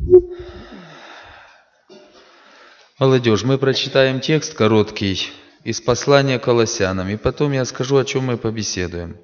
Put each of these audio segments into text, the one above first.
Молодежь, мы прочитаем текст короткий из послания к Колоссянам, и потом я скажу, о чем мы побеседуем.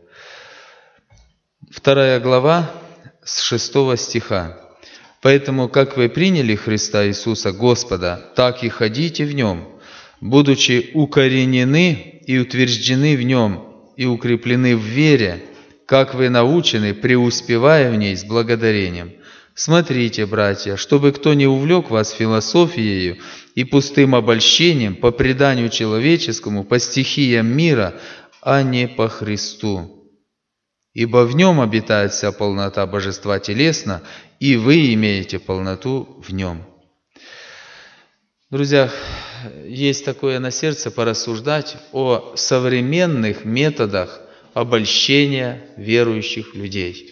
2 глава с 6 стиха. «Поэтому, как вы приняли Христа Иисуса Господа, так и ходите в Нем, будучи укоренены и утверждены в Нем, и укреплены в вере, как вы научены, преуспевая в ней с благодарением. Смотрите, братья, чтобы кто не увлек вас философией и пустым обольщением по преданию человеческому, по стихиям мира, а не по Христу. Ибо в Нем обитает вся полнота Божества телесно, и вы имеете полноту в Нем». Друзья, есть такое на сердце порассуждать о современных методах обольщения верующих людей.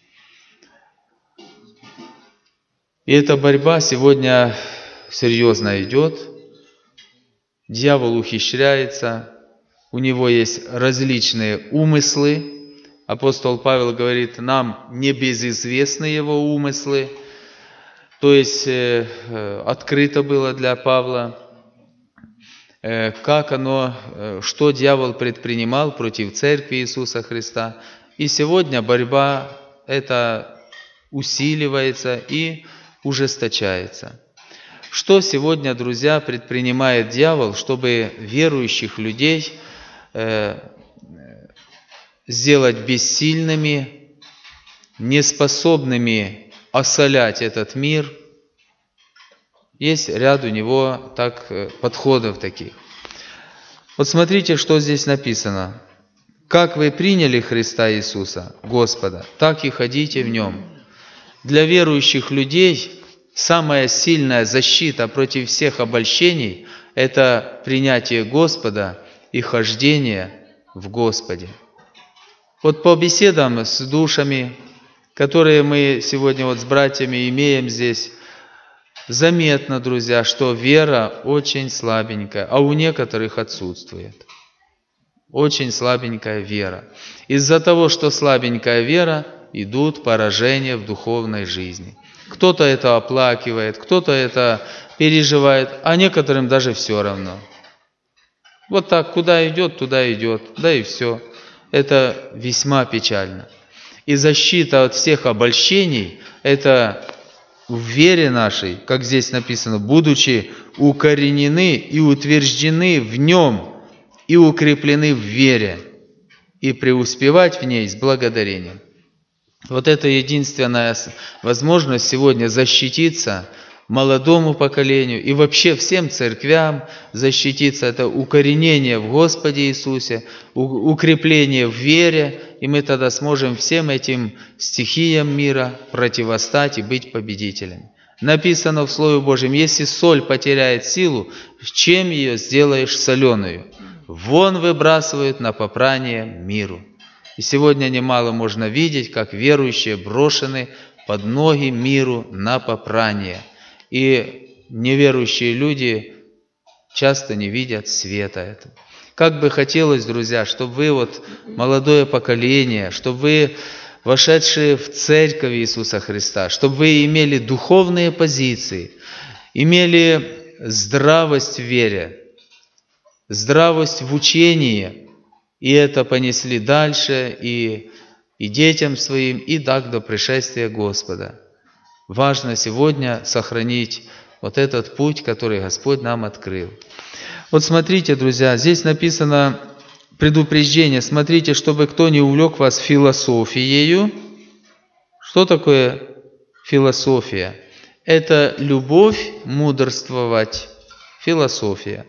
И эта борьба сегодня серьезно идет. Дьявол ухищряется, у него есть различные умыслы. Апостол Павел говорит, нам небезызвестны его умыслы. То есть открыто было для Павла, что дьявол предпринимал против церкви Иисуса Христа. И сегодня борьба эта усиливается и ужесточается. Что сегодня, друзья, предпринимает дьявол, чтобы верующих людей сделать бессильными, неспособными осолять этот мир? Есть ряд у него подходов таких. Вот смотрите, что здесь написано. «Как вы приняли Христа Иисуса, Господа, так и ходите в Нем». Для верующих людей самая сильная защита против всех обольщений – это принятие Господа и хождение в Господе. Вот по беседам с душами, которые мы сегодня с братьями имеем здесь, заметно, друзья, что вера очень слабенькая, а у некоторых отсутствует. Очень слабенькая вера. Из-за того, что слабенькая вера, идут поражения в духовной жизни. Кто-то это оплакивает, кто-то это переживает, а некоторым даже все равно. Вот так, куда идет, туда идет, да и все. Это весьма печально. И защита от всех обольщений – это в вере нашей, как здесь написано, будучи укоренены и утверждены в Нем, и укреплены в вере, и преуспевать в ней с благодарением. Вот это единственная возможность сегодня защититься молодому поколению и вообще всем церквям, защититься. Это укоренение в Господе Иисусе, укрепление в вере, и мы тогда сможем всем этим стихиям мира противостать и быть победителями. Написано в Слове Божьем, если соль потеряет силу, чем ее сделаешь соленую? Вон выбрасывают на попрание миру. И сегодня немало можно видеть, как верующие брошены под ноги миру на попрание. И неверующие люди часто не видят света этого. Как бы хотелось, друзья, чтобы вы, молодое поколение, чтобы вы, вошедшие в церковь Иисуса Христа, чтобы вы имели духовные позиции, имели здравость в вере, здравость в учении, и это понесли дальше и детям своим, и так до пришествия Господа. Важно сегодня сохранить этот путь, который Господь нам открыл. Вот смотрите, друзья, здесь написано предупреждение. Смотрите, чтобы кто не увлек вас философией. Что такое философия? Это любовь мудрствовать. Философия.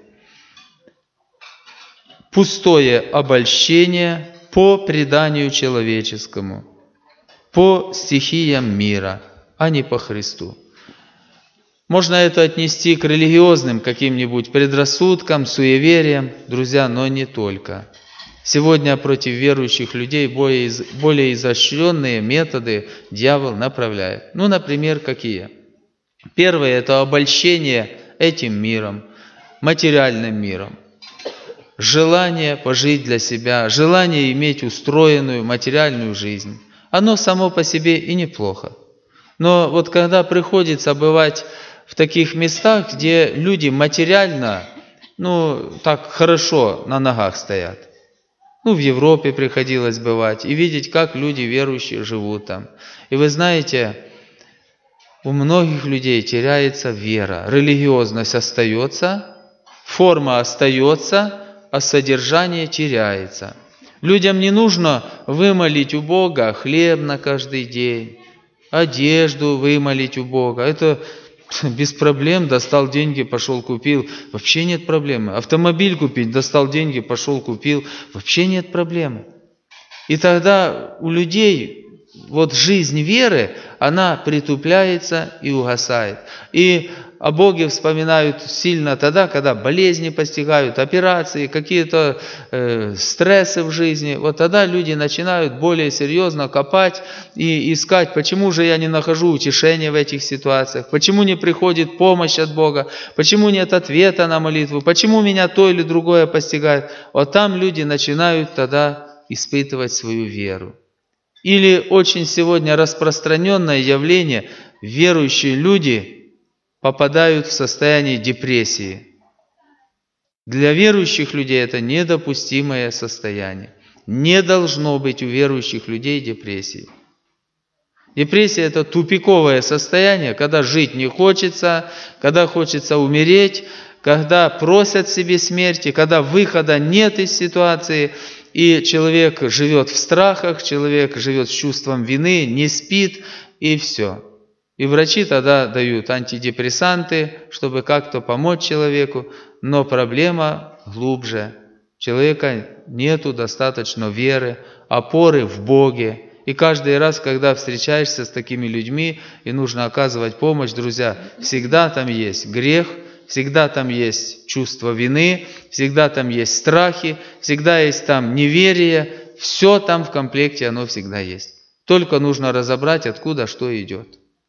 Пустое обольщение по преданию человеческому, по стихиям мира, а не по Христу. Можно это отнести к религиозным каким-нибудь предрассудкам, суевериям, друзья, но не только. Сегодня против верующих людей более изощренные методы дьявол направляет. Например, какие? Первое – это обольщение этим миром, материальным миром. Желание пожить для себя, желание иметь устроенную материальную жизнь. Оно само по себе и неплохо. Но вот когда приходится бывать в таких местах, где люди материально, так хорошо на ногах стоят. В Европе приходилось бывать и видеть, как люди верующие живут там. И вы знаете, у многих людей теряется вера, религиозность остается, форма остается, а содержание теряется. Людям не нужно вымолить у Бога хлеб на каждый день, одежду вымолить у Бога. Это без проблем, достал деньги, пошел купил. Вообще нет проблемы. Автомобиль купить, достал деньги, пошел купил. Вообще нет проблемы. И тогда у людей жизнь веры, она притупляется и угасает. И о Боге вспоминают сильно тогда, когда болезни постигают, операции, какие-то стрессы в жизни. Тогда люди начинают более серьезно копать и искать, почему же я не нахожу утешения в этих ситуациях, почему не приходит помощь от Бога, почему нет ответа на молитву, почему меня то или другое постигает. Там люди начинают тогда испытывать свою веру. Или очень сегодня распространенное явление, верующие люди попадают в состояние депрессии. Для верующих людей это недопустимое состояние. Не должно быть у верующих людей депрессии. Депрессия – это тупиковое состояние, когда жить не хочется, когда хочется умереть, когда просят себе смерти, когда выхода нет из ситуации, и человек живет в страхах, человек живет с чувством вины, не спит, и все. И врачи тогда дают антидепрессанты, чтобы как-то помочь человеку, но проблема глубже. У человека нету достаточно веры, опоры в Боге. И каждый раз, когда встречаешься с такими людьми, и нужно оказывать помощь, друзья, всегда там есть грех, всегда там есть чувство вины, всегда там есть страхи, всегда есть там неверие. Все там в комплекте, оно всегда есть. Только нужно разобрать, откуда что идет.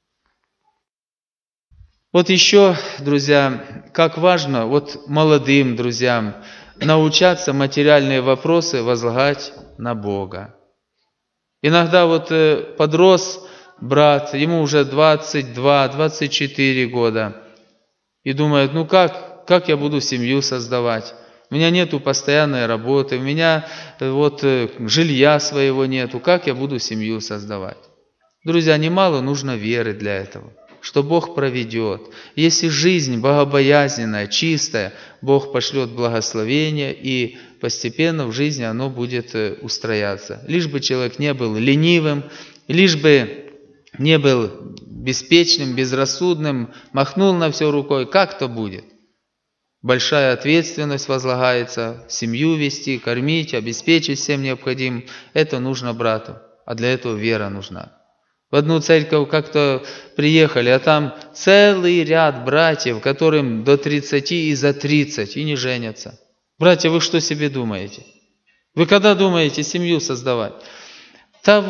Еще, друзья, как важно молодым друзьям научаться материальные вопросы возлагать на Бога. Иногда подрос брат, ему уже 22-24 года, и думает, как я буду семью создавать? У меня нету постоянной работы, у меня жилья своего нету, как я буду семью создавать? Друзья, немало нужно веры для этого, что Бог проведет. Если жизнь богобоязненная, чистая, Бог пошлет благословение, и постепенно в жизни оно будет устрояться. Лишь бы человек не был ленивым, лишь бы не был беспечным, безрассудным, махнул на все рукой, как-то будет. Большая ответственность возлагается, семью вести, кормить, обеспечить всем необходимым. Это нужно брату, а для этого вера нужна. В одну церковь как-то приехали, а там целый ряд братьев, которым до 30 и за 30, и не женятся. Братья, вы что себе думаете? Вы когда думаете семью создавать? Да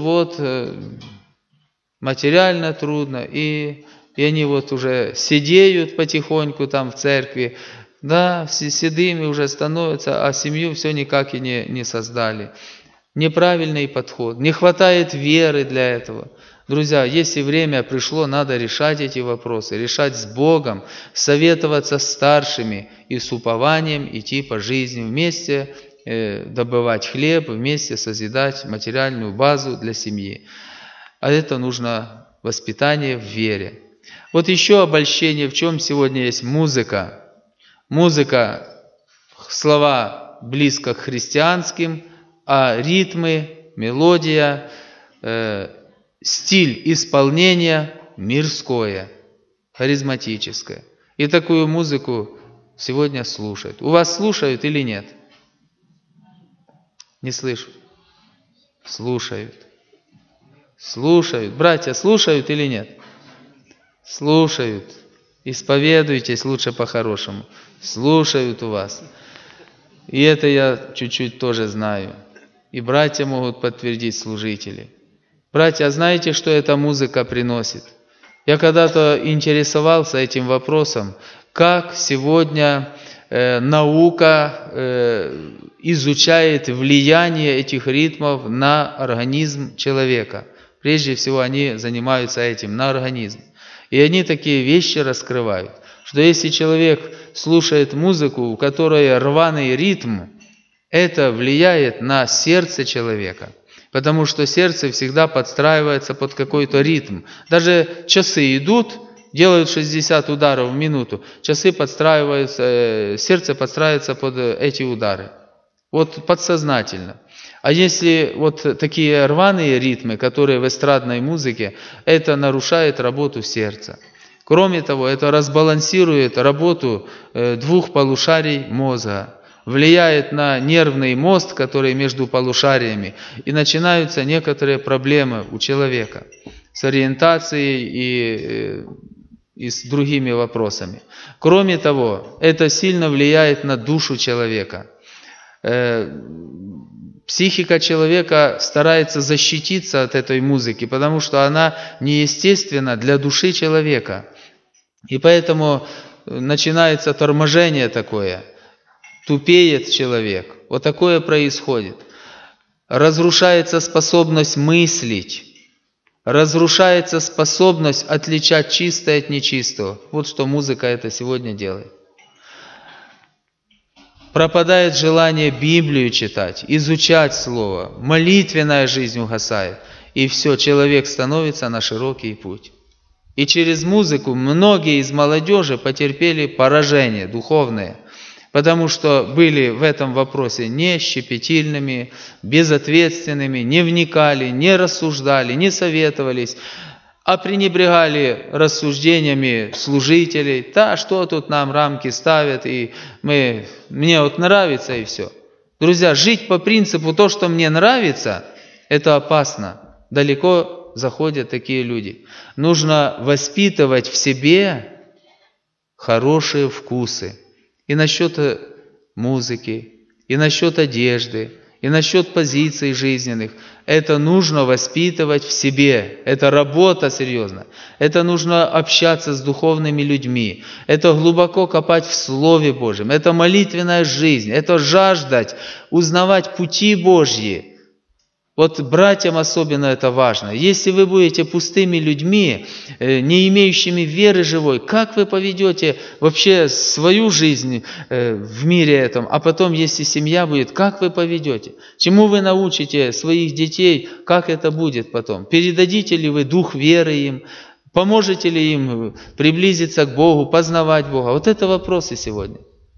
материально трудно, и они уже сидеют потихоньку там в церкви, да, седыми уже становятся, а семью все никак и не создали. Неправильный подход, не хватает веры для этого. Друзья, если время пришло, надо решать эти вопросы, решать с Богом, советоваться с старшими и с упованием идти по жизни вместе, добывать хлеб, вместе созидать материальную базу для семьи. А это нужно воспитание в вере. Еще обольщение, в чем сегодня есть музыка. Музыка, слова близко к христианским, а ритмы, мелодия, стиль исполнения мирское, харизматическое. И такую музыку сегодня слушают. У вас слушают или нет? Не слышу. Слушают. Слушают. Братья, слушают или нет? Слушают. Исповедуйтесь лучше по-хорошему. Слушают у вас. И это я чуть-чуть тоже знаю. И братья могут подтвердить, служители. Братья, знаете, что эта музыка приносит? Я когда-то интересовался этим вопросом, как сегодня наука изучает влияние этих ритмов на организм человека. Прежде всего, они занимаются этим на организм. И они такие вещи раскрывают, что если человек слушает музыку, у которой рваный ритм, это влияет на сердце человека. Потому что сердце всегда подстраивается под какой-то ритм. Даже часы идут, делают 60 ударов в минуту, часы подстраиваются, сердце подстраивается под эти удары. Вот подсознательно. А если вот такие рваные ритмы, которые в эстрадной музыке, это нарушает работу сердца. Кроме того, это разбалансирует работу двух полушарий мозга, влияет на нервный мост, который между полушариями, и начинаются некоторые проблемы у человека с ориентацией и с другими вопросами. Кроме того, это сильно влияет на душу человека. Психика человека старается защититься от этой музыки, потому что она неестественна для души человека. И поэтому начинается торможение такое, тупеет человек. Вот такое происходит. Разрушается способность мыслить, разрушается способность отличать чистое от нечистого. Вот что музыка это сегодня делает. Пропадает желание Библию читать, изучать Слово, молитвенная жизнь угасает. И все, человек становится на широкий путь. И через музыку многие из молодежи потерпели поражение духовное, потому что были в этом вопросе не щепетильными, безответственными, не вникали, не рассуждали, не советовались, а пренебрегали рассуждениями служителей. Да, что тут нам рамки ставят, и мне вот нравится, и все. Друзья, жить по принципу то, что мне нравится, это опасно. Далеко заходят такие люди. Нужно воспитывать в себе хорошие вкусы. И насчет музыки, и насчет одежды, и насчет позиций жизненных. Это нужно воспитывать в себе. Это работа серьезная. Это нужно общаться с духовными людьми. Это глубоко копать в Слове Божьем. Это молитвенная жизнь. Это жаждать, узнавать пути Божьи. Вот братьям особенно это важно. Если вы будете пустыми людьми, не имеющими веры живой, как вы поведете вообще свою жизнь в мире этом? А потом, если семья будет, как вы поведете? Чему вы научите своих детей? Как это будет потом? Передадите ли вы дух веры им? Поможете ли им приблизиться к Богу, познавать Бога? Вот это вопросы сегодня.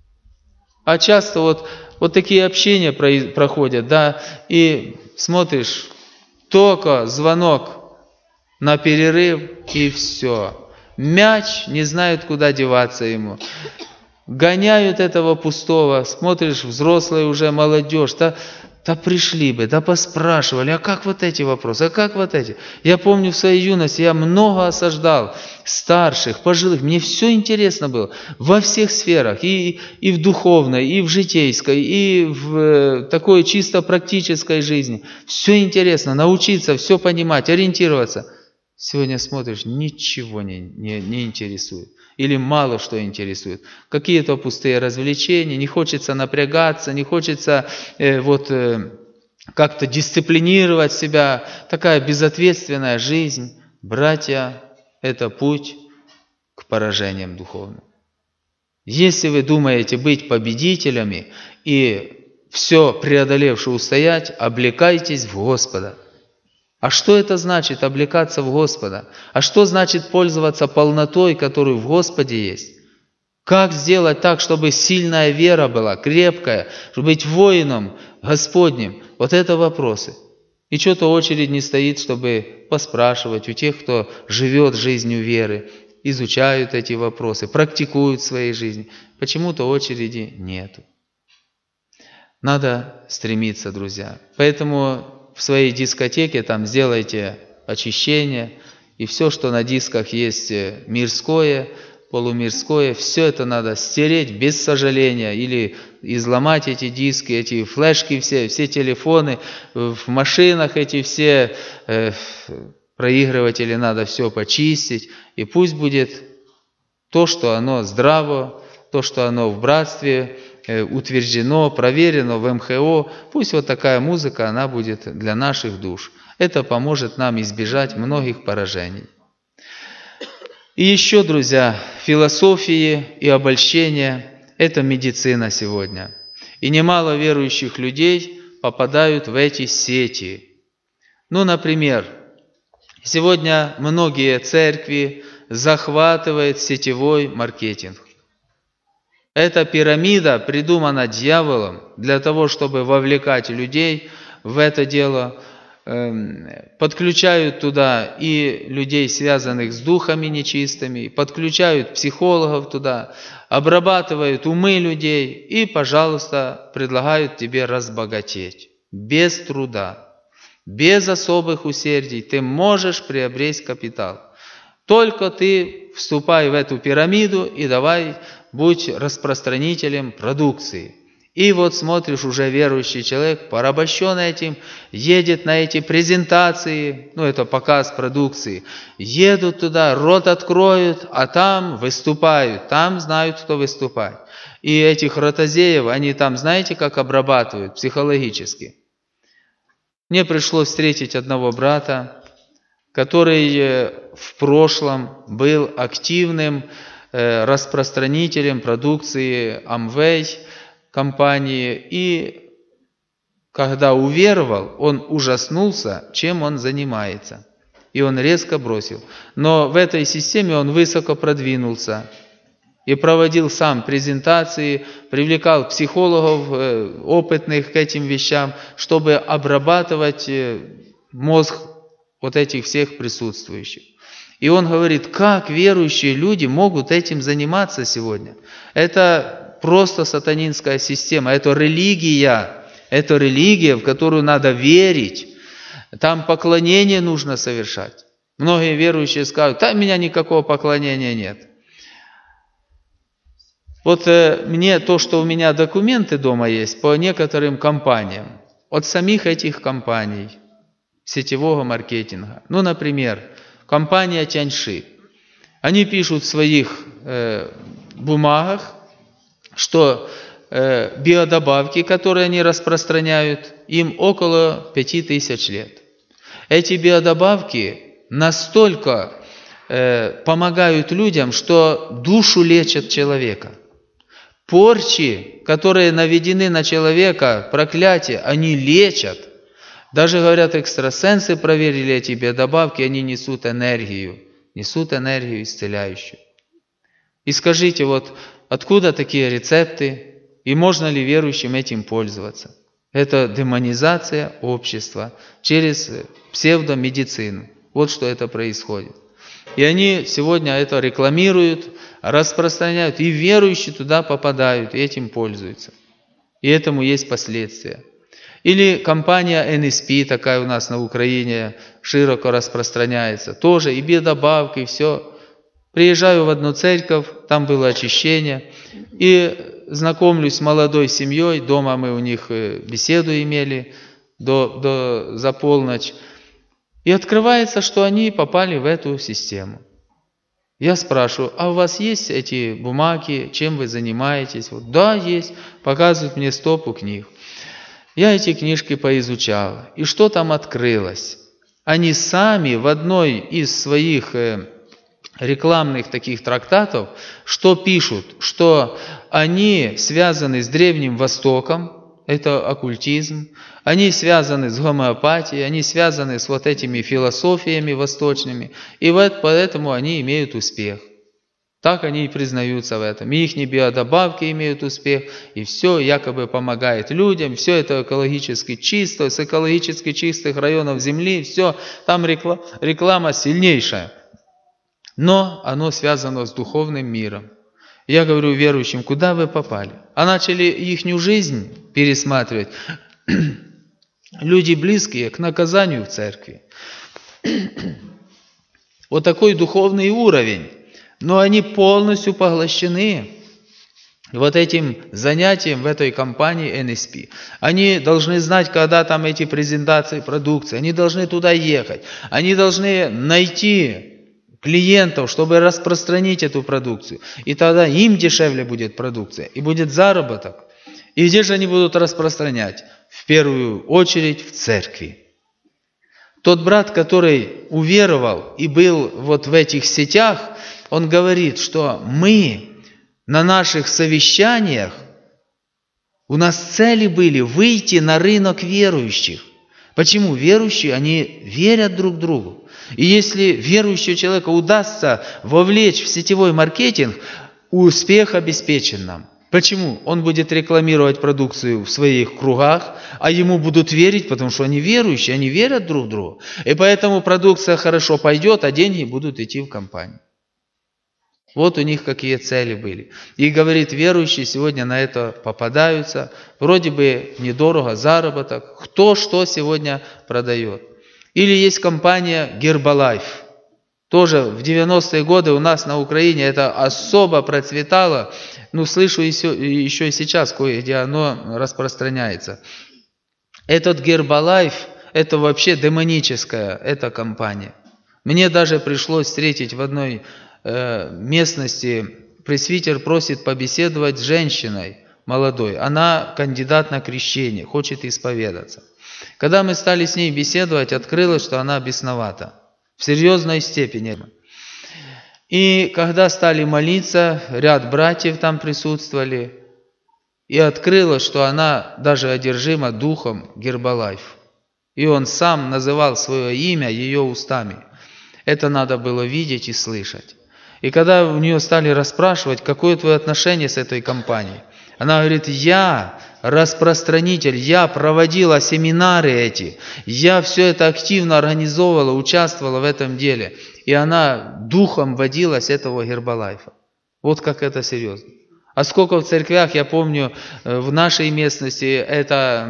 А часто вот такие общения проходят, да, и смотришь, только звонок на перерыв, и все. Мяч, не знают, куда деваться ему. Гоняют этого пустого, смотришь, взрослая уже молодежь, да пришли бы, да поспрашивали, а как вот эти вопросы, а как вот эти? Я помню в своей юности, я много осаждал старших, пожилых, мне все интересно было, во всех сферах, и в духовной, и в житейской, и в такой чисто практической жизни. Все интересно, научиться, все понимать, ориентироваться. Сегодня смотришь, ничего не интересует. Или мало что интересует. Какие-то пустые развлечения, не хочется напрягаться, не хочется как-то дисциплинировать себя. Такая безответственная жизнь. Братья, это путь к поражениям духовным. Если вы думаете быть победителями и все преодолевши устоять, облекайтесь в Господа. А что это значит, облекаться в Господа? А что значит пользоваться полнотой, которую в Господе есть? Как сделать так, чтобы сильная вера была, крепкая, чтобы быть воином Господним? Вот это вопросы. И что-то очередь не стоит, чтобы поспрашивать у тех, кто живет жизнью веры, изучают эти вопросы, практикуют в своей жизни. Почему-то очереди нету. Надо стремиться, друзья. Поэтому в своей дискотеке там сделайте очищение, и все, что на дисках есть мирское, полумирское, все это надо стереть без сожаления, или изломать эти диски, эти флешки все телефоны, в машинах эти все проигрыватели надо все почистить, и пусть будет то, что оно здраво, то, что оно в братстве утверждено, проверено в МХО. Пусть вот такая музыка, она будет для наших душ. Это поможет нам избежать многих поражений. И еще, друзья, философии и обольщения – это медицина сегодня. И немало верующих людей попадают в эти сети. Ну, например, сегодня многие церкви захватывают сетевой маркетинг. Эта пирамида придумана дьяволом для того, чтобы вовлекать людей в это дело. Подключают туда и людей, связанных с духами нечистыми, подключают психологов туда, обрабатывают умы людей и, пожалуйста, предлагают тебе разбогатеть. Без труда, без особых усердий ты можешь приобрести капитал. Только ты вступай в эту пирамиду и давай будь распространителем продукции. И вот смотришь, уже верующий человек, порабощенный этим, едет на эти презентации, ну это показ продукции, едут туда, рот откроют, а там выступают, там знают, кто выступает. И этих ротозеев, они там, знаете, как обрабатывают психологически. Мне пришлось встретить одного брата, который в прошлом был активным распространителем продукции Amway, компании, и когда уверовал, он ужаснулся, чем он занимается. И он резко бросил. Но в этой системе он высоко продвинулся и проводил сам презентации, привлекал психологов, опытных к этим вещам, чтобы обрабатывать мозг вот этих всех присутствующих. И он говорит, как верующие люди могут этим заниматься сегодня? Это просто сатанинская система, это религия, в которую надо верить. Там поклонение нужно совершать. Многие верующие скажут, да, у меня никакого поклонения нет. Вот мне то, что у меня документы дома есть по некоторым компаниям, от самих этих компаний сетевого маркетинга. Ну, например, компания Тяньши. Они пишут в своих бумагах, что биодобавки, которые они распространяют, им около 5000 лет. Эти биодобавки настолько помогают людям, что душу лечат человека. Порчи, которые наведены на человека, проклятия, они лечат. Даже, говорят, экстрасенсы проверили эти биодобавки, они несут энергию исцеляющую. И скажите, вот откуда такие рецепты, и можно ли верующим этим пользоваться? Это демонизация общества через псевдомедицину. Вот что это происходит. И они сегодня это рекламируют, распространяют, и верующие туда попадают, и этим пользуются. И этому есть последствия. Или компания NSP, такая у нас на Украине, широко распространяется. Тоже и биодобавки, и все. Приезжаю в одну церковь, там было очищение, и знакомлюсь с молодой семьей, дома мы у них беседу имели за полночь. И открывается, что они попали в эту систему. Я спрашиваю, а у вас есть эти бумаги, чем вы занимаетесь? Вот, да, есть, показывают мне стопу книг. Я эти книжки поизучал, и что там открылось? Они сами в одной из своих рекламных таких трактатов, что пишут, что они связаны с Древним Востоком, это оккультизм, они связаны с гомеопатией, они связаны с вот этими философиями восточными, и вот поэтому они имеют успех. Так они и признаются в этом. И их биодобавки имеют успех, и все якобы помогает людям, все это экологически чисто, с экологически чистых районов Земли, все, там реклама сильнейшая. Но оно связано с духовным миром. Я говорю верующим, куда вы попали? А начали ихнюю жизнь пересматривать. Люди близкие к наказанию в церкви. Вот такой духовный уровень. Но они полностью поглощены вот этим занятием в этой компании NSP. Они должны знать, когда там эти презентации продукции. Они должны туда ехать. Они должны найти клиентов, чтобы распространить эту продукцию. И тогда им дешевле будет продукция, и будет заработок. И где же они будут распространять? В первую очередь в церкви. Тот брат, который уверовал и был вот в этих сетях, он говорит, что мы на наших совещаниях, у нас цели были выйти на рынок верующих. Почему? Верующие, они верят друг другу. И если верующего человека удастся вовлечь в сетевой маркетинг, успех обеспечен нам. Почему? Он будет рекламировать продукцию в своих кругах, а ему будут верить, потому что они верующие, они верят друг другу. И поэтому продукция хорошо пойдет, а деньги будут идти в компанию. Вот у них какие цели были. И говорит, верующие сегодня на это попадаются. Вроде бы недорого, заработок. Кто что сегодня продает. Или есть компания Гербалайф. Тоже в 90-е годы у нас на Украине это особо процветало. Слышу еще и сейчас кое-где оно распространяется. Этот Гербалайф, это вообще демоническая эта компания. Мне даже пришлось встретить в одной местности, пресвитер просит побеседовать с женщиной молодой. Она кандидат на крещение, хочет исповедаться. Когда мы стали с ней беседовать, открылось, что она бесновата. В серьезной степени. И когда стали молиться, ряд братьев там присутствовали, и открылось, что она даже одержима духом Гербалайф. И он сам называл свое имя ее устами. Это надо было видеть и слышать. И когда у нее стали расспрашивать, какое твое отношение с этой компанией, она говорит, я распространитель, я проводила семинары эти, я все это активно организовывала, участвовала в этом деле. И она духом водилась этого Гербалайфа. Вот как это серьезно. А сколько в церквях, я помню, в нашей местности, это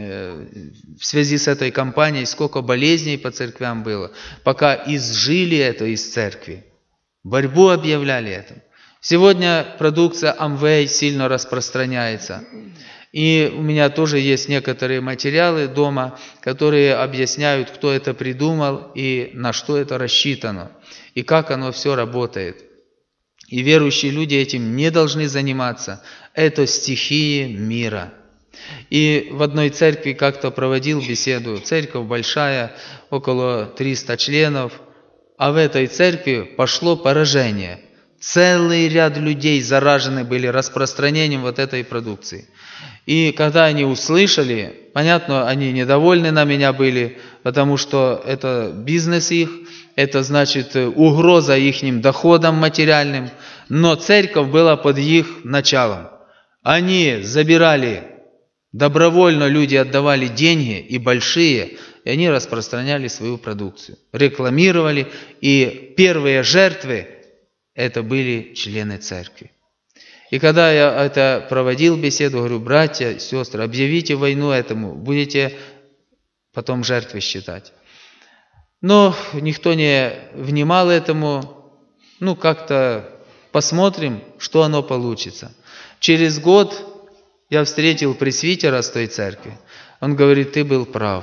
в связи с этой компанией, сколько болезней по церквям было, пока изжили это из церкви. Борьбу объявляли этому. Сегодня продукция Amway сильно распространяется. И у меня тоже есть некоторые материалы дома, которые объясняют, кто это придумал и на что это рассчитано, и как оно все работает. И верующие люди этим не должны заниматься. Это стихии мира. И в одной церкви как-то проводил беседу. Церковь большая, около 300 членов. А в этой церкви пошло поражение. Целый ряд людей заражены были распространением вот этой продукции. И когда они услышали, понятно, они недовольны на меня были, потому что это бизнес их, это значит угроза ихним доходам материальным, но церковь была под их началом. Они забирали, добровольно люди отдавали деньги и большие, и они распространяли свою продукцию, рекламировали, и первые жертвы это были члены церкви. И когда я это проводил беседу, говорю, братья, сестры, объявите войну этому, будете потом жертвы считать. Но никто не внимал этому, как-то посмотрим, что оно получится. Через год я встретил пресвитера с той церкви. Он говорит, ты был прав.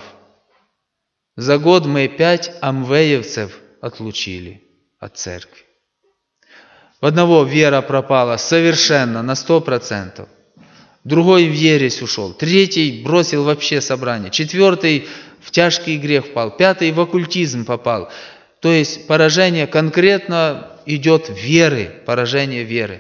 За год мы 5 амвеевцев отлучили от церкви. В одного вера пропала совершенно, на 100%. Другой в ересь ушел. Третий бросил вообще собрание. Четвертый в тяжкий грех впал. Пятый в оккультизм попал. То есть поражение конкретно идет веры, поражение веры.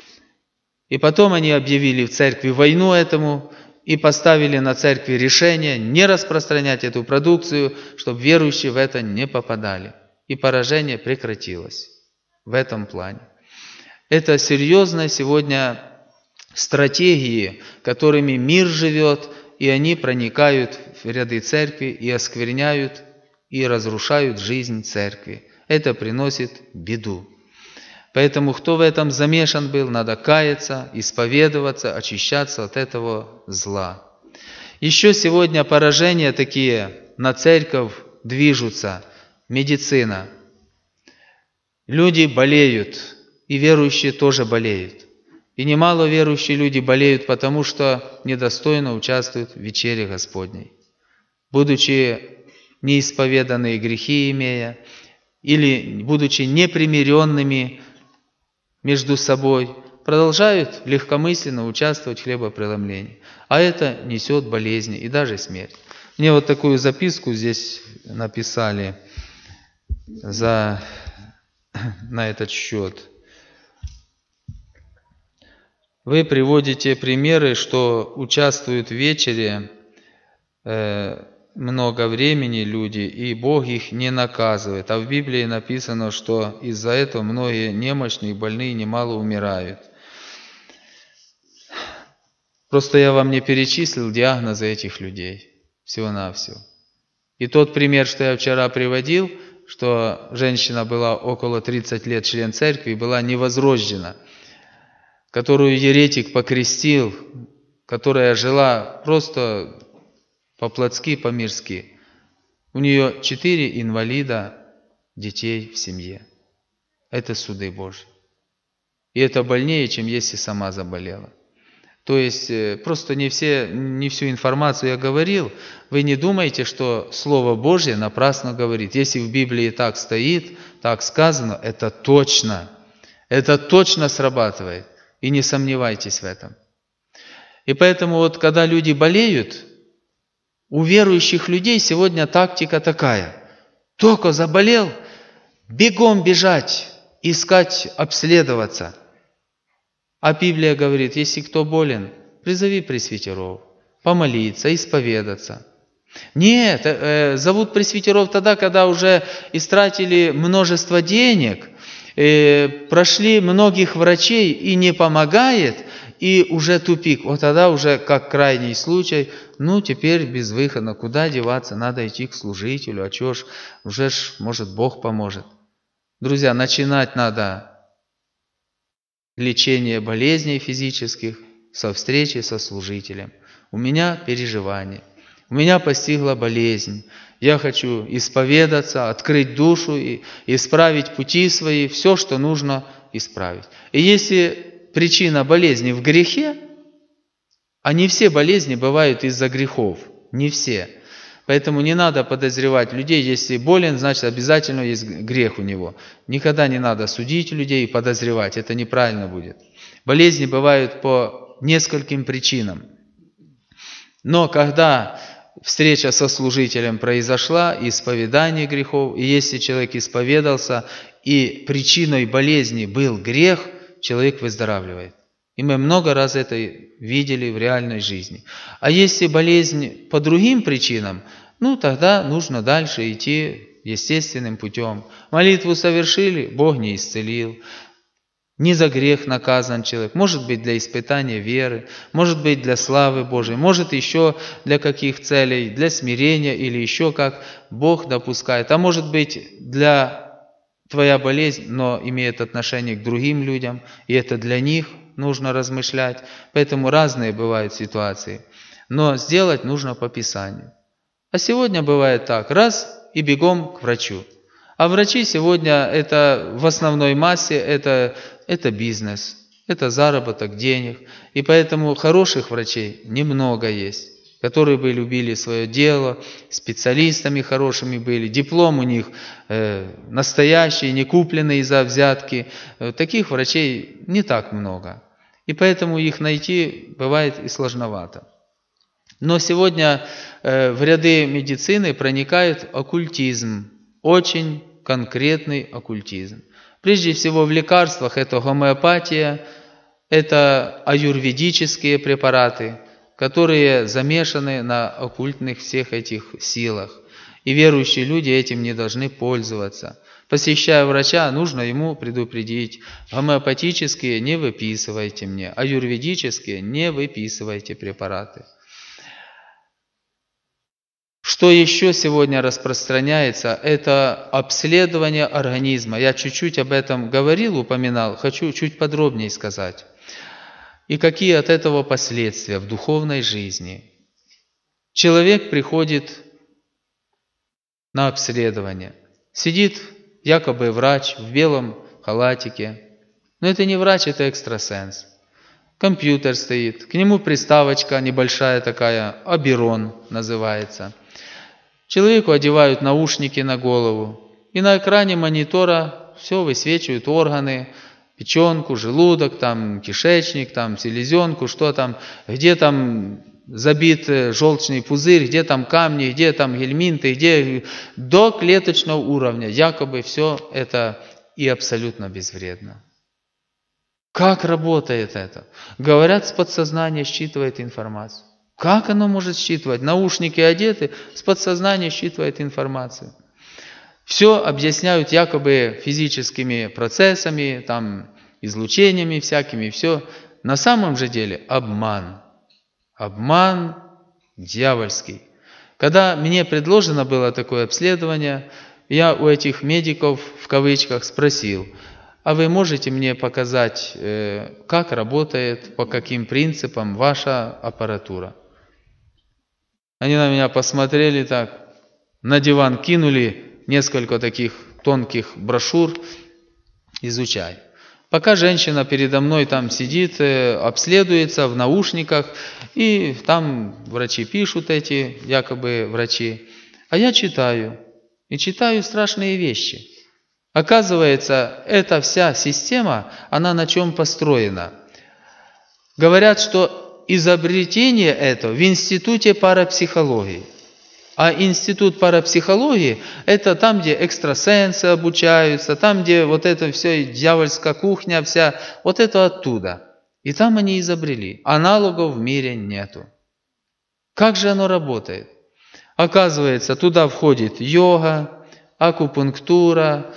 И потом они объявили в церкви войну этому и поставили на церкви решение не распространять эту продукцию, чтобы верующие в это не попадали. И поражение прекратилось в этом плане. Это серьезные сегодня стратегии, которыми мир живет, и они проникают в ряды церкви и оскверняют, и разрушают жизнь церкви. Это приносит беду. Поэтому, кто в этом замешан был, надо каяться, исповедоваться, очищаться от этого зла. Еще сегодня поражения такие на церковь движутся. Медицина. Люди болеют, и верующие тоже болеют. И немало верующие люди болеют, потому что недостойно участвуют в вечере Господней. Будучи неисповеданные грехи имея, или будучи непримиренными между собой, продолжают легкомысленно участвовать в хлебопреломлении. А это несет болезни и даже смерть. Мне вот такую записку здесь написали на этот счет. Вы приводите примеры, что участвуют в вечере много времени люди, и Бог их не наказывает. А в Библии написано, что из-за этого многие немощные и больные немало умирают. Просто я вам не перечислил диагнозы этих людей. Всего-навсего. И тот пример, что я вчера приводил, что женщина была около 30 лет член церкви, была невозрождена, которую еретик покрестил, которая жила просто по-плотски, по-мирски. У нее 4 инвалида детей в семье. Это суды Божьи. И это больнее, чем если сама заболела. То есть, просто не всю информацию я говорил. Вы не думайте, что Слово Божье напрасно говорит. Если в Библии так стоит, так сказано, это точно срабатывает. И не сомневайтесь в этом. И поэтому вот, когда люди болеют, у верующих людей сегодня тактика такая. Только заболел, бегом бежать, искать, обследоваться. А Библия говорит, если кто болен, призови пресвитеров, помолиться, исповедаться. Нет, зовут пресвитеров тогда, когда уже истратили множество денег, прошли многих врачей и не помогает, и уже тупик. Вот тогда уже как крайний случай, теперь безвыходно, куда деваться, надо идти к служителю, а чё ж, уже ж, может, Бог поможет. Друзья, начинать надо лечение болезней физических со встречи со служителем. У меня переживание, у меня постигла болезнь. Я хочу исповедаться, открыть душу и исправить пути свои, все, что нужно исправить. И если причина болезни в грехе, а не все болезни бывают из-за грехов, не все. Поэтому не надо подозревать людей, если болен, значит обязательно есть грех у него. Никогда не надо судить людей и подозревать, это неправильно будет. Болезни бывают по нескольким причинам. Но когда встреча со служителем произошла, исповедание грехов, и если человек исповедался, и причиной болезни был грех, человек выздоравливает. И мы много раз это видели в реальной жизни. А если болезнь по другим причинам, тогда нужно дальше идти естественным путем. Молитву совершили, Бог не исцелил. Не за грех наказан человек. Может быть, для испытания веры, может быть, для славы Божией, может еще для каких целей, для смирения или еще как Бог допускает. А может быть, твоя болезнь, но имеет отношение к другим людям, и это для них нужно размышлять. Поэтому разные бывают ситуации. Но сделать нужно по Писанию. А сегодня бывает так, раз и бегом к врачу. А врачи сегодня это в основной массе это бизнес, это заработок денег. И поэтому хороших врачей немного есть, которые бы любили свое дело, специалистами хорошими были, диплом у них настоящий, не купленный за взятки. Таких врачей не так много. И поэтому их найти бывает и сложновато. Но сегодня в ряды медицины проникает оккультизм, очень конкретный оккультизм. Прежде всего в лекарствах это гомеопатия, это аюрведические препараты, которые замешаны на оккультных всех этих силах. И верующие люди этим не должны пользоваться. Посещая врача, нужно ему предупредить: гомеопатические не выписывайте мне, аюрведические не выписывайте препараты. Что еще сегодня распространяется, это обследование организма. Я чуть-чуть об этом говорил, упоминал, хочу чуть подробнее сказать. И какие от этого последствия в духовной жизни. Человек приходит на обследование. Сидит якобы врач в белом халатике. Но это не врач, это экстрасенс. Компьютер стоит, к нему приставочка небольшая такая, оберон называется. Человеку одевают наушники на голову, и на экране монитора все высвечивают органы, печенку, желудок, кишечник, селезенку, что там, где там забит желчный пузырь, где там камни, где там гельминты, где до клеточного уровня. Якобы все это и абсолютно безвредно. Как работает это? Говорят, с подсознания считывает информацию. Как оно может считывать? Наушники одеты, с подсознания считывает информацию. Все объясняют якобы физическими процессами, там, излучениями всякими, все. На самом же деле обман. Обман дьявольский. Когда мне предложено было такое обследование, я у этих медиков, в кавычках, спросил, а вы можете мне показать, как работает, по каким принципам ваша аппаратура? Они на меня посмотрели так, на диван кинули несколько таких тонких брошюр, изучай. Пока женщина передо мной там сидит, обследуется в наушниках, и там врачи пишут эти, якобы врачи, а я читаю, и читаю страшные вещи. Оказывается, эта вся система, она на чем построена? Говорят, что изобретение этого в Институте парапсихологии. А институт парапсихологии – это там, где экстрасенсы обучаются, там, где вот это все, дьявольская кухня вся, вот это оттуда. И там они изобрели. Аналогов в мире нету. Как же оно работает? Оказывается, туда входит йога, акупунктура,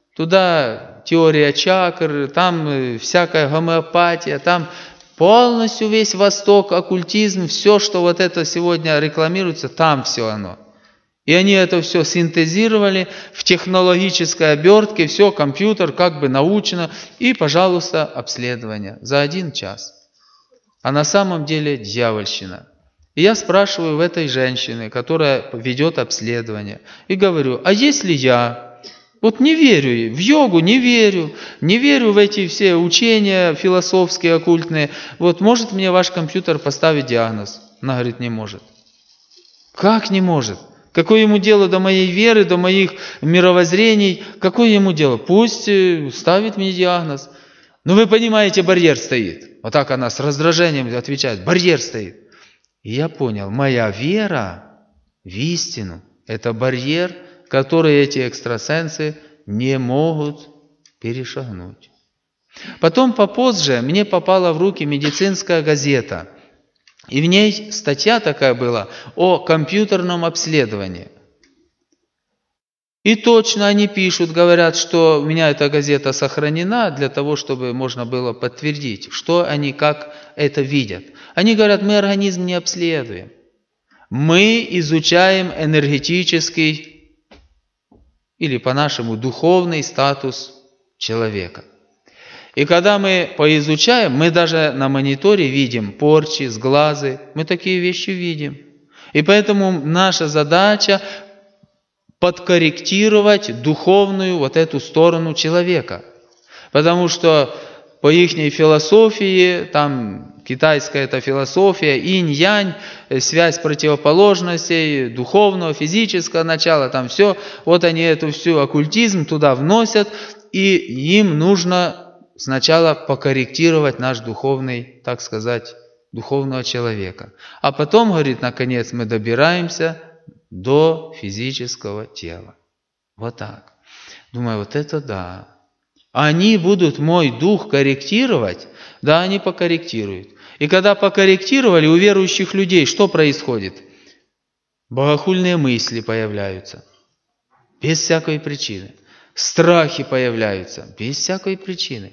туда теория чакр, там всякая гомеопатия, там полностью весь Восток, оккультизм, все, что вот это сегодня рекламируется, там все оно. И они это все синтезировали в технологической обертке, все, компьютер, как бы научно, и, пожалуйста, обследование за 1 час. А на самом деле дьявольщина. И я спрашиваю в этой женщины, которая ведет обследование, и говорю, а если я... Вот не верю в йогу, не верю в эти все учения философские, оккультные. Вот может мне ваш компьютер поставить диагноз? Она говорит, не может. Как не может? Какое ему дело до моей веры, до моих мировоззрений? Какое ему дело? Пусть ставит мне диагноз. Но вы понимаете, барьер стоит. Вот так она с раздражением отвечает, барьер стоит. И я понял, моя вера в истину – это барьер, которые эти экстрасенсы не могут перешагнуть. Потом попозже мне попала в руки медицинская газета. И в ней статья такая была о компьютерном обследовании. И точно они пишут, говорят, что у меня эта газета сохранена для того, чтобы можно было подтвердить, что они как это видят. Они говорят, мы организм не обследуем. Мы изучаем энергетический или по-нашему духовный статус человека. И когда мы поизучаем, мы даже на мониторе видим порчи, сглазы, мы такие вещи видим. И поэтому наша задача подкорректировать духовную вот эту сторону человека. Потому что по ихней философии, там китайская это философия, инь-янь, связь противоположностей, духовного, физического начала, там все, вот они эту всю оккультизм туда вносят, и им нужно сначала покорректировать наш духовный, так сказать, духовного человека. А потом, говорит, наконец мы добираемся до физического тела. Вот так. Думаю, вот это да. Они будут мой дух корректировать? Да, они покорректируют. И когда покорректировали, у верующих людей что происходит? Богохульные мысли появляются. Без всякой причины. Страхи появляются. Без всякой причины.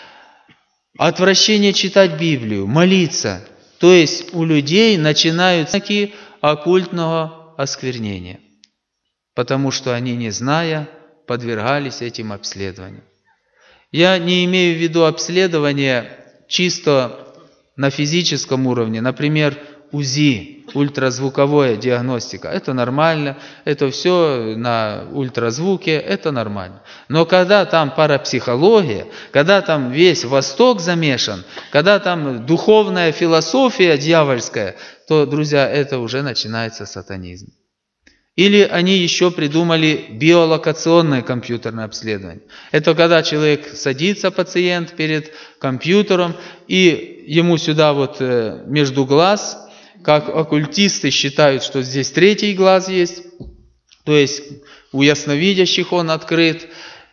Отвращение читать Библию, молиться. То есть у людей начинаются знаки оккультного осквернения. Потому что они, не зная, подвергались этим обследованиям. Я не имею в виду обследование чисто на физическом уровне, например, УЗИ, ультразвуковая диагностика. Это нормально, это все на ультразвуке, это нормально. Но когда там парапсихология, когда там весь Восток замешан, когда там духовная философия дьявольская, то, друзья, это уже начинается сатанизм. Или они еще придумали биолокационное компьютерное обследование. Это когда человек садится, пациент, перед компьютером, и ему сюда вот между глаз как оккультисты считают, что здесь третий глаз есть, то есть у ясновидящих он открыт,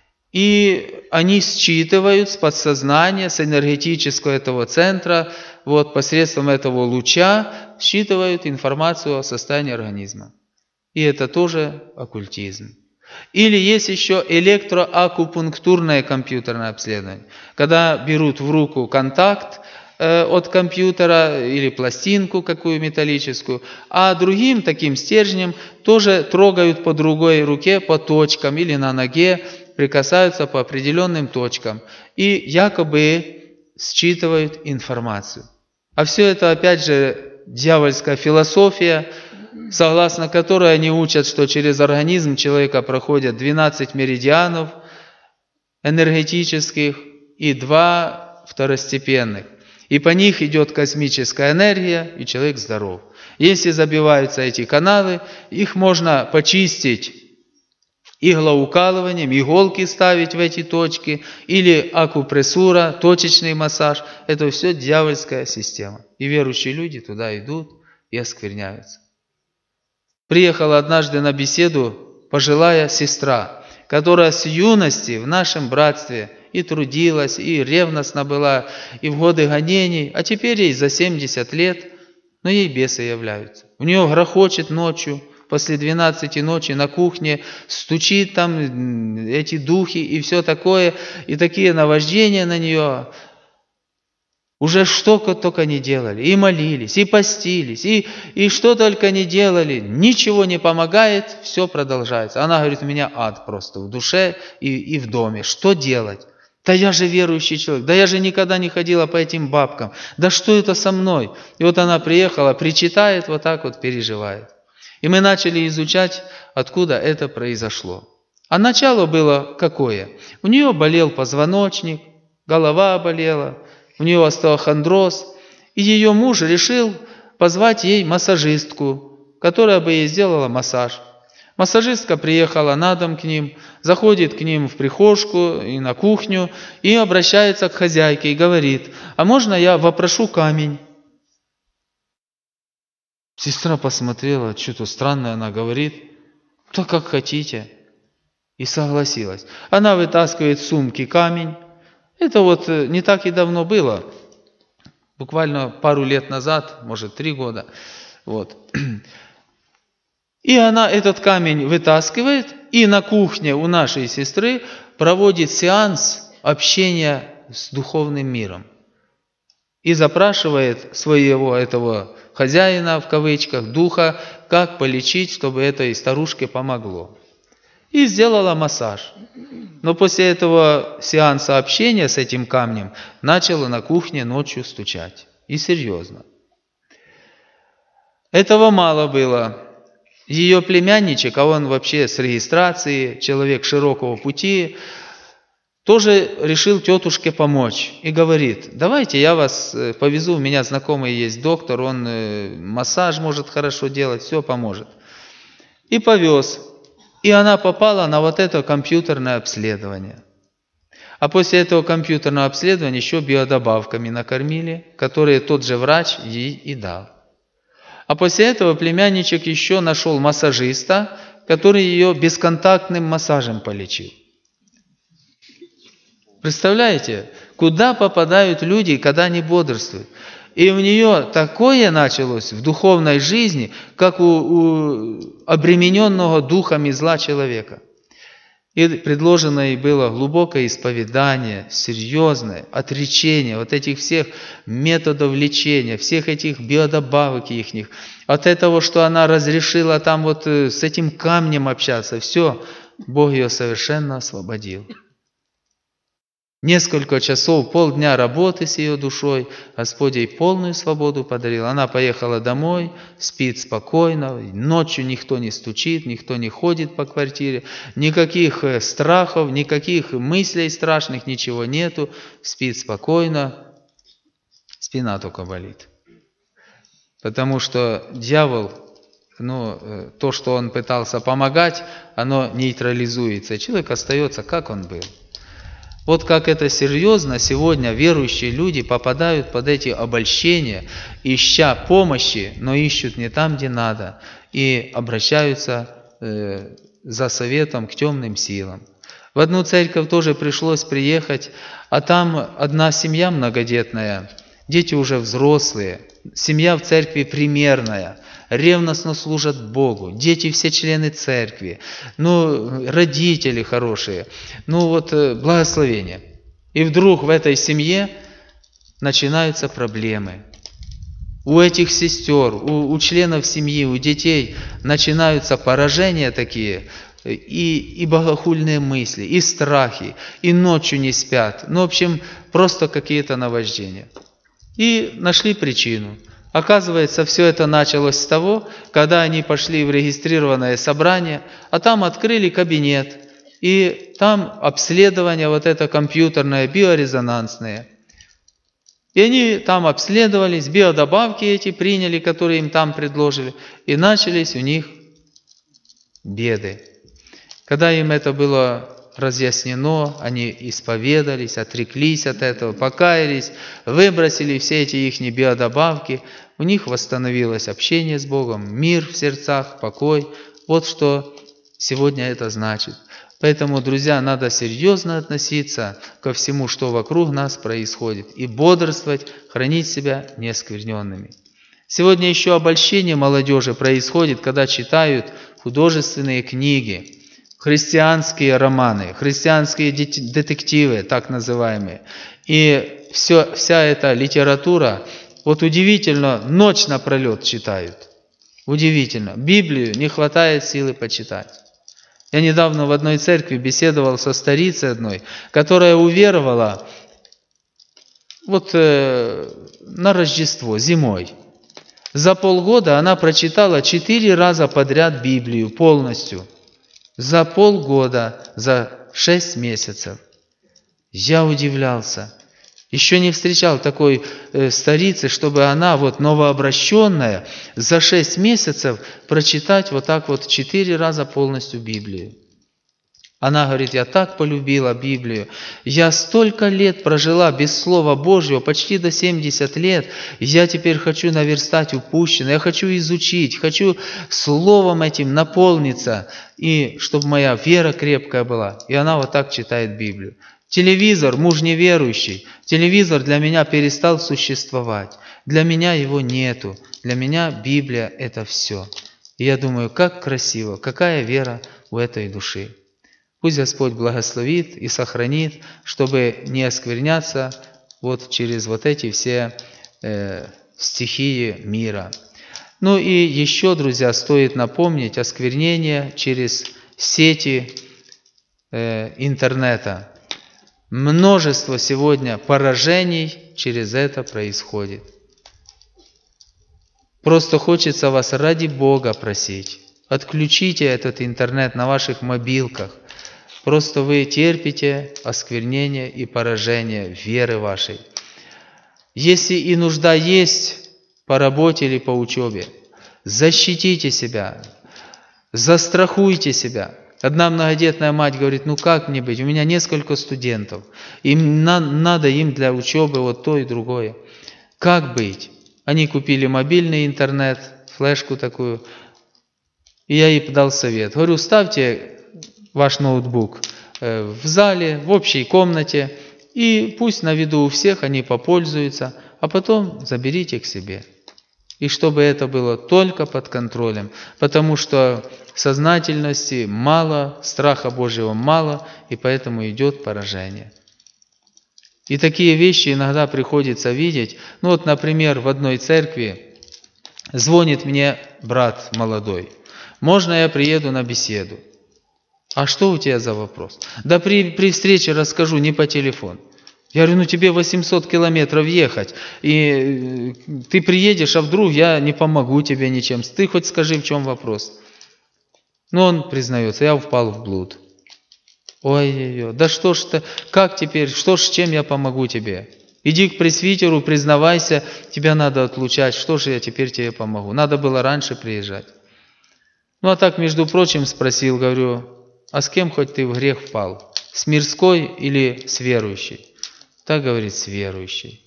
и они считывают с подсознания, с энергетического этого центра, вот посредством этого луча считывают информацию о состоянии организма. И это тоже оккультизм. Или есть еще электроакупунктурное компьютерное обследование, когда берут в руку контакт от компьютера или пластинку какую металлическую, а другим таким стержнем тоже трогают по другой руке, по точкам или на ноге, прикасаются по определенным точкам и якобы считывают информацию. А все это опять же дьявольская философия, согласно которой они учат, что через организм человека проходят 12 меридианов энергетических и 2 второстепенных. И по них идет космическая энергия, и человек здоров. Если забиваются эти каналы, их можно почистить иглоукалыванием, иголки ставить в эти точки, или акупрессура, точечный массаж. Это все дьявольская система. И верующие люди туда идут и оскверняются. Приехала однажды на беседу пожилая сестра, которая с юности в нашем братстве и трудилась, и ревностна была, и в годы гонений, а теперь ей за 70 лет, но ей бесы являются. У нее грохочет ночью, после 12 ночи на кухне, стучит там эти духи и все такое, и такие наваждения на нее. Уже что только не делали, и молились, и постились, и что только не делали, ничего не помогает, все продолжается. Она говорит, у меня ад просто в душе и в доме, что делать? Да я же верующий человек, да я же никогда не ходила по этим бабкам, да что это со мной? И вот она приехала, причитает, вот так вот переживает. И мы начали изучать, откуда это произошло. А начало было какое? У нее болел позвоночник, голова болела, у нее остеохондроз, и ее муж решил позвать ей массажистку, которая бы ей сделала массаж. Массажистка приехала на дом к ним, заходит к ним в прихожку и на кухню, и обращается к хозяйке и говорит, а можно я вопрошу камень? Сестра посмотрела, что-то странное она говорит, да как хотите, и согласилась. Она вытаскивает из сумки камень. Это вот не так и давно было, буквально пару лет назад, может 3 года. Вот. И она этот камень вытаскивает, и на кухне у нашей сестры проводит сеанс общения с духовным миром. И запрашивает своего этого хозяина, в кавычках, духа, как полечить, чтобы этой старушке помогло. И сделала массаж. Но после этого сеанса общения с этим камнем начала на кухне ночью стучать. И серьезно. Этого мало было. Ее племянничек, а он вообще с регистрации, человек широкого пути, тоже решил тетушке помочь. И говорит, давайте я вас повезу, у меня знакомый есть доктор, он массаж может хорошо делать, все поможет. И повез. И она попала на вот это компьютерное обследование. А после этого компьютерного обследования еще биодобавками накормили, которые тот же врач ей и дал. А после этого племянничек еще нашел массажиста, который ее бесконтактным массажем полечил. Представляете, куда попадают люди, когда они бодрствуют? И у нее такое началось в духовной жизни, как у обремененного духами зла человека. И предложено ей было глубокое исповедание, серьезное отречение вот этих всех методов лечения, всех этих биодобавок ихних, от этого, что она разрешила там вот с этим камнем общаться, все, Бог ее совершенно освободил. Несколько часов, полдня работы с ее душой, Господь ей полную свободу подарил. Она поехала домой, спит спокойно, ночью никто не стучит, никто не ходит по квартире, никаких страхов, никаких мыслей страшных, ничего нету, спит спокойно, спина только болит. Потому что дьявол, то, что он пытался помогать, оно нейтрализуется, и человек остается, как он был. Вот как это серьезно сегодня верующие люди попадают под эти обольщения, ища помощи, но ищут не там, где надо, и обращаются за советом к темным силам. В одну церковь тоже пришлось приехать, а там одна семья многодетная, дети уже взрослые, семья в церкви примерная, ревностно служат Богу, дети все члены церкви, родители хорошие, благословение. И вдруг в этой семье начинаются проблемы. У этих сестер, у членов семьи, у детей начинаются поражения такие, и богохульные мысли, и страхи, и ночью не спят. В общем, просто какие-то наваждения. И нашли причину. Оказывается, все это началось с того, когда они пошли в регистрированное собрание, а там открыли кабинет, и там обследование вот это компьютерное, биорезонансное. И они там обследовались, биодобавки эти приняли, которые им там предложили, и начались у них беды. Когда им это было разъяснено, они исповедались, отреклись от этого, покаялись, выбросили все эти их биодобавки, у них восстановилось общение с Богом, мир в сердцах, покой. Вот что сегодня это значит. Поэтому, друзья, надо серьезно относиться ко всему, что вокруг нас происходит, и бодрствовать, хранить себя неоскверненными. Сегодня еще обольщение молодежи происходит, когда читают художественные книги, христианские романы, христианские детективы, так называемые. И вся эта литература, вот удивительно, ночь напролет читают. Удивительно. Библию не хватает силы почитать. Я недавно в одной церкви беседовал со старицей одной, которая уверовала на Рождество, зимой. За полгода она прочитала 4 раза подряд Библию полностью. За полгода, за 6 месяцев. Я удивлялся. Еще не встречал такой старицы, чтобы она, новообращенная, за 6 месяцев прочитать 4 раза полностью Библию. Она говорит, я так полюбила Библию. Я столько лет прожила без Слова Божьего, почти до 70 лет. Я теперь хочу наверстать упущенное. Я хочу изучить, хочу Словом этим наполниться. И чтобы моя вера крепкая была. И она так читает Библию. Телевизор, муж неверующий. Телевизор для меня перестал существовать. Для меня его нету. Для меня Библия – это все. И я думаю, как красиво, какая вера у этой души. Пусть Господь благословит и сохранит, чтобы не оскверняться через эти все стихии мира. И еще, друзья, стоит напомнить осквернение через сети интернета. Множество сегодня поражений через это происходит. Просто хочется вас ради Бога просить. Отключите этот интернет на ваших мобилках. Просто вы терпите осквернение и поражение веры вашей. Если и нужда есть по работе или по учебе, защитите себя, застрахуйте себя. Одна многодетная мать говорит, как мне быть, у меня несколько студентов, им надо им для учебы то и другое. Как быть? Они купили мобильный интернет, флешку такую, и я ей дал совет. Говорю, ставьте ваш ноутбук в зале, в общей комнате, и пусть на виду у всех они попользуются, а потом заберите к себе. И чтобы это было только под контролем, потому что сознательности мало, страха Божьего мало, и поэтому идет поражение. И такие вещи иногда приходится видеть. Например, в одной церкви звонит мне брат молодой. Можно я приеду на беседу? А что у тебя за вопрос? Да при встрече расскажу, не по телефону. Я говорю, тебе 800 километров ехать, и ты приедешь, а вдруг я не помогу тебе ничем. Ты хоть скажи, в чем вопрос. Он признается, я впал в блуд. Ой-ой-ой, да что ж ты, как теперь, чем я помогу тебе? Иди к пресвитеру, признавайся, тебя надо отлучать, что же я теперь тебе помогу? Надо было раньше приезжать. А так, между прочим, спросил, говорю, а с кем хоть ты в грех впал? С мирской или с верующей? Так говорит, с верующей.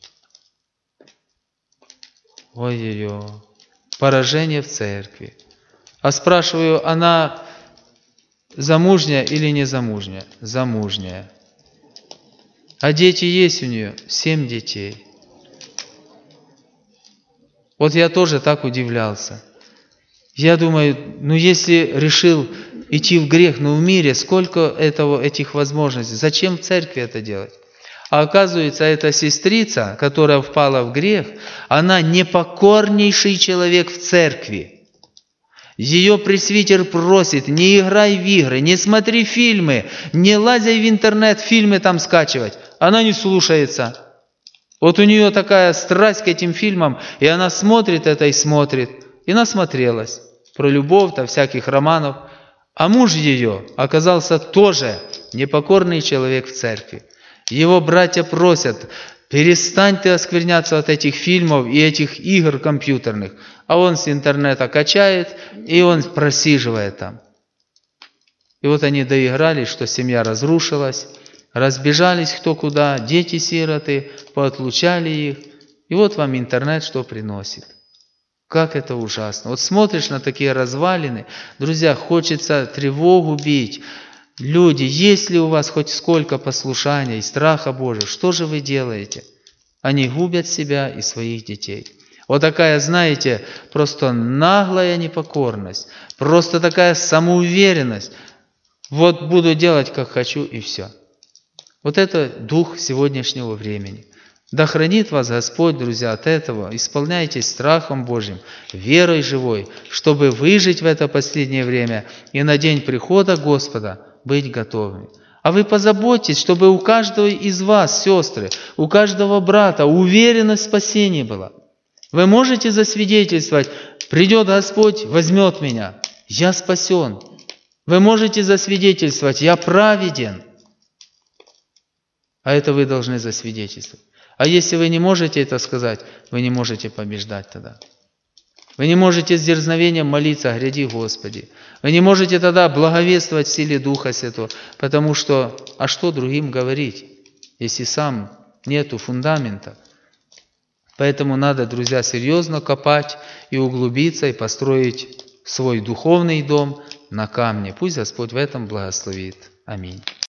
Ой-ой-ой. Поражение в церкви. А спрашиваю, она замужняя или не замужняя? Замужняя. А дети есть у нее? 7 детей. Вот я тоже так удивлялся. Я думаю, если решил идти в грех, но в мире сколько этих возможностей, зачем в церкви это делать? А оказывается, эта сестрица, которая впала в грех, она непокорнейший человек в церкви. Ее пресвитер просит, не играй в игры, не смотри фильмы, не лазай в интернет, фильмы там скачивать. Она не слушается. Вот у нее такая страсть к этим фильмам, и она смотрит это и смотрит. И насмотрелась про любовь-то, всяких романов. А муж ее оказался тоже непокорный человек в церкви. Его братья просят, перестань ты оскверняться от этих фильмов и этих игр компьютерных. А он с интернета качает, и он просиживает там. И вот они доигрались, что семья разрушилась, разбежались кто куда, дети-сироты, поотлучали их. И вот вам интернет что приносит. Как это ужасно. Вот смотришь на такие развалины, друзья, хочется тревогу бить. Люди, есть ли у вас хоть сколько послушания и страха Божьего, что же вы делаете? Они губят себя и своих детей. Вот такая, знаете, просто наглая непокорность, просто такая самоуверенность. Вот буду делать, как хочу, и все. Вот это дух сегодняшнего времени. Да хранит вас Господь, друзья, от этого. Исполняйтесь страхом Божьим, верой живой, чтобы выжить в это последнее время и на день прихода Господа быть готовыми. А вы позаботьтесь, чтобы у каждого из вас, сестры, у каждого брата уверенность в спасении была. Вы можете засвидетельствовать, придет Господь, возьмет меня, я спасен. Вы можете засвидетельствовать, я праведен. А это вы должны засвидетельствовать. А если вы не можете это сказать, вы не можете побеждать тогда. Вы не можете с дерзновением молиться, гряди Господи. Вы не можете тогда благовествовать в силе Духа Святого, потому что, а что другим говорить, если сам нету фундамента? Поэтому надо, друзья, серьезно копать и углубиться, и построить свой духовный дом на камне. Пусть Господь в этом благословит. Аминь.